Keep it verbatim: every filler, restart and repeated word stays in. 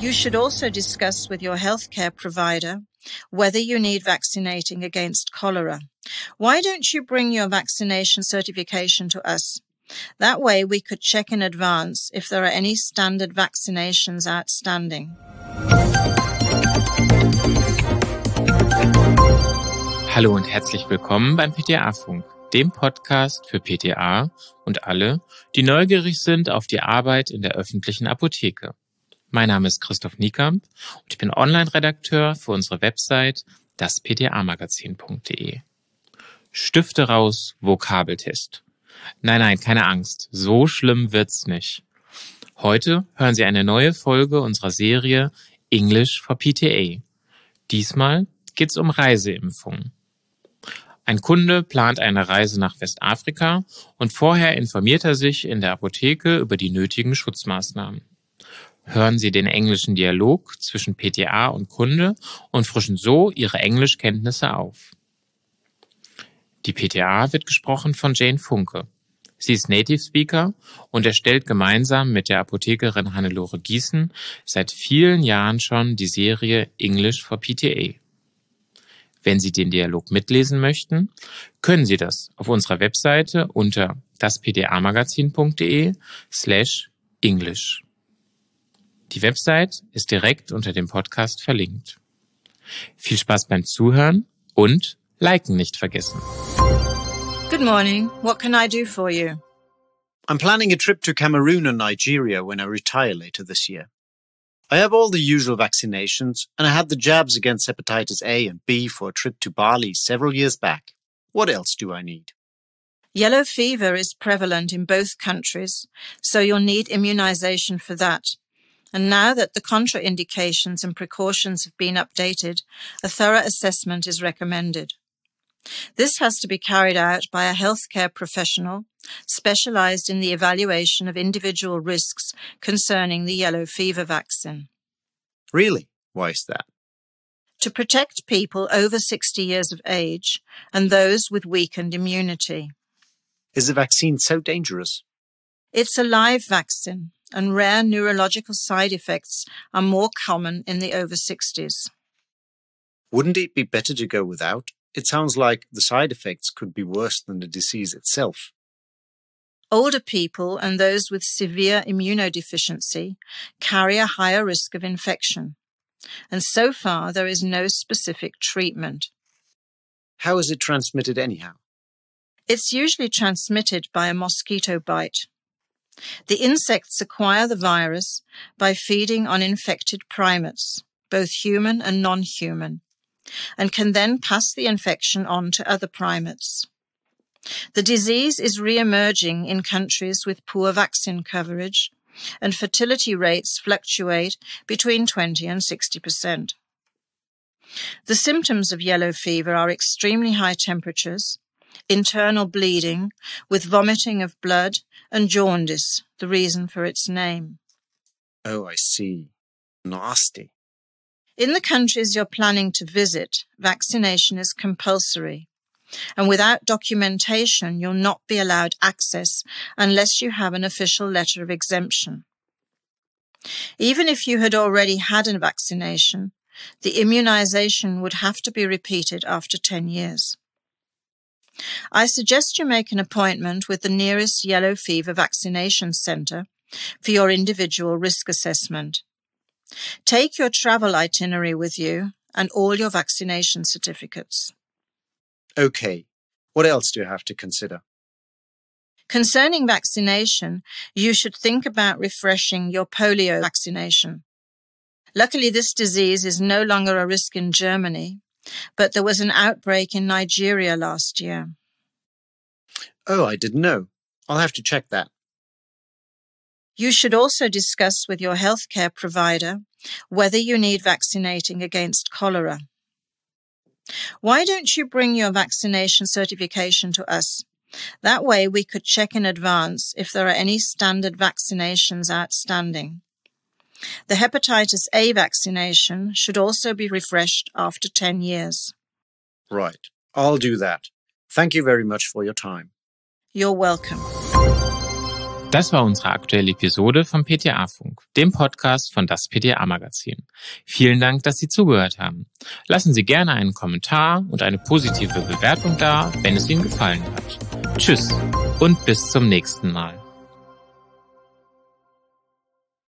You should also discuss with your healthcare provider whether you need vaccinating against cholera. Why don't you bring your vaccination certification to us? That way we could check in advance if there are any standard vaccinations outstanding. Hallo und herzlich willkommen beim P T A-Funk, dem Podcast für P T A und alle, die neugierig sind auf die Arbeit in der öffentlichen Apotheke. Mein Name ist Christoph Niekamp und ich bin Online-Redakteur für unsere Website das p t a magazin punkt d e. Stifte raus, Vokabeltest. Nein, nein, keine Angst, so schlimm wird's nicht. Heute hören Sie eine neue Folge unserer Serie English for P T A. Diesmal geht's um Reiseimpfungen. Ein Kunde plant eine Reise nach Westafrika und vorher informiert er sich in der Apotheke über die nötigen Schutzmaßnahmen. Hören Sie den englischen Dialog zwischen P T A und Kunde und frischen so Ihre Englischkenntnisse auf. Die P T A wird gesprochen von Jane Funke. Sie ist Native Speaker und erstellt gemeinsam mit der Apothekerin Hannelore Gießen seit vielen Jahren schon die Serie English for P T A. Wenn Sie den Dialog mitlesen möchten, können Sie das auf unserer Webseite unter das p t a magazin punkt d e slash English. Die Website ist direkt unter dem Podcast verlinkt. Viel Spaß beim Zuhören und Liken nicht vergessen. Good morning. What can I do for you? I'm planning a trip to Cameroon and Nigeria when I retire later this year. I have all the usual vaccinations and I had the jabs against hepatitis A and B for a trip to Bali several years back. What else do I need? Yellow fever is prevalent in both countries, so you'll need immunization for that. And now that the contraindications and precautions have been updated, a thorough assessment is recommended. This has to be carried out by a healthcare professional specialized in the evaluation of individual risks concerning the yellow fever vaccine. Really? Why is that? To protect people over sixty years of age and those with weakened immunity. Is the vaccine so dangerous? It's a live vaccine, and rare neurological side effects are more common in the over sixties. Wouldn't it be better to go without? It sounds like the side effects could be worse than the disease itself. Older people and those with severe immunodeficiency carry a higher risk of infection, and so far there is no specific treatment. How is it transmitted anyhow? It's usually transmitted by a mosquito bite. The insects acquire the virus by feeding on infected primates, both human and non-human, and can then pass the infection on to other primates. The disease is re-emerging in countries with poor vaccine coverage, and fertility rates fluctuate between twenty and sixty percent. The symptoms of yellow fever are extremely high temperatures, internal bleeding with vomiting of blood, and jaundice, the reason for its name. Oh, I see. Nasty. In the countries you're planning to visit, vaccination is compulsory, and without documentation, you'll not be allowed access unless you have an official letter of exemption. Even if you had already had a vaccination, the immunization would have to be repeated after ten years. I suggest you make an appointment with the nearest yellow fever vaccination center for your individual risk assessment. Take your travel itinerary with you and all your vaccination certificates. Okay. What else do you have to consider? Concerning vaccination, you should think about refreshing your polio vaccination. Luckily, this disease is no longer a risk in Germany, but there was an outbreak in Nigeria last year. Oh, I didn't know. I'll have to check that. You should also discuss with your healthcare provider whether you need vaccinating against cholera. Why don't you bring your vaccination certification to us? That way we could check in advance if there are any standard vaccinations outstanding. The hepatitis A vaccination should also be refreshed after ten years. Right. I'll do that. Thank you very much for your time. You're welcome. Das war unsere aktuelle Episode vom P T A-Funk, dem Podcast von das P T A-Magazin. Vielen Dank, dass Sie zugehört haben. Lassen Sie gerne einen Kommentar und eine positive Bewertung da, wenn es Ihnen gefallen hat. Tschüss und bis zum nächsten Mal.